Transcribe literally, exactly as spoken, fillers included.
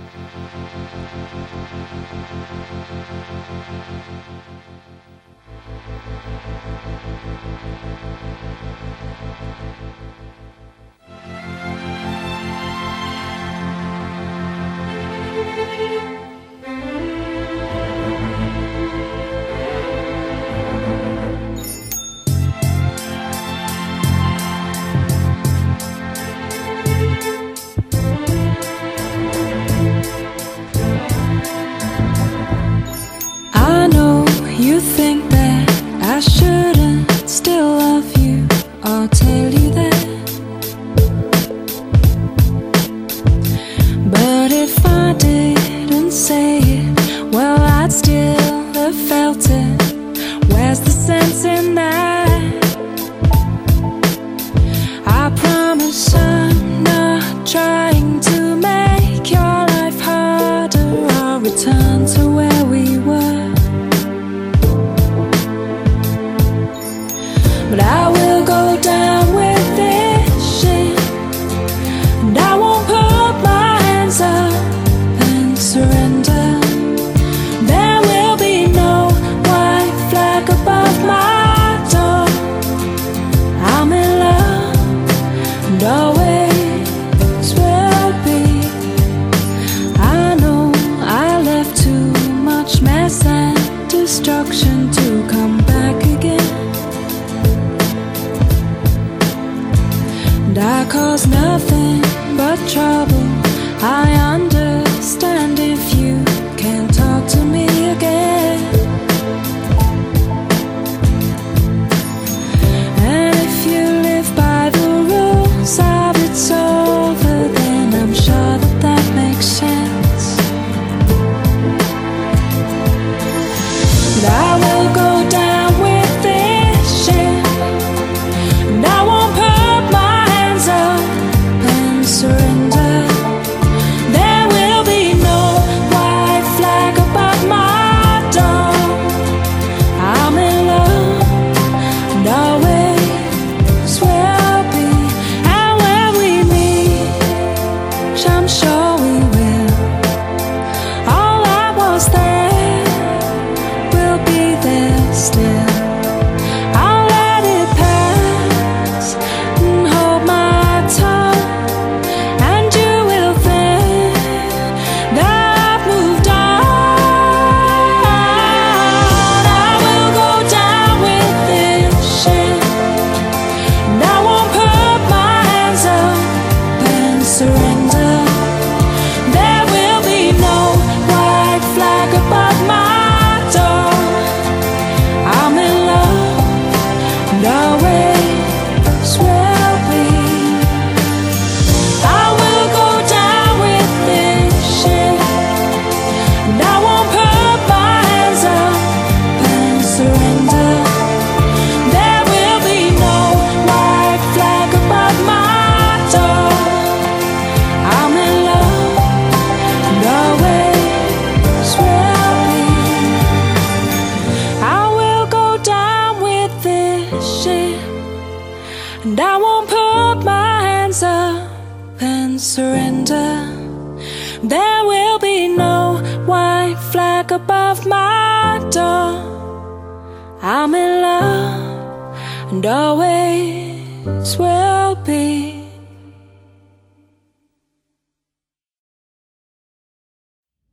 You think that I shouldn't still love you, I'll tell you that. But if I didn't say it, well, I'd still have felt it. Where's the sense in that? I promise I'm not trying to make your life harder. I'll return to where we were. But I will go down with this shit, and I won't put my hands up and surrender. There will be no white flag above my door. I'm in love, and always will be. I know I left too much mess and destruction to come back again. And I cause nothing but trouble. I understand if you can't talk to me again. And if you live by the rules of it's over, then I'm sure that that makes sense. And I will go down with this shit, and I won't put my surrender. There will be no white flag above my door. I'm in love, and always will be. And when we meet, I'm sure we will, all that was there will be there still. I'll let it pass and hold my tongue. Surrender. There will be no white flag above my door. I'm in love, and always will be. I will go down with this shit, and I won't put my hands up and surrender. There will be no white flag above my door. I'm in love, and always will be. I will go down with this shit, and I won't put my hands up and surrender. There will be no white flag above my door. I'm in love, and always will be.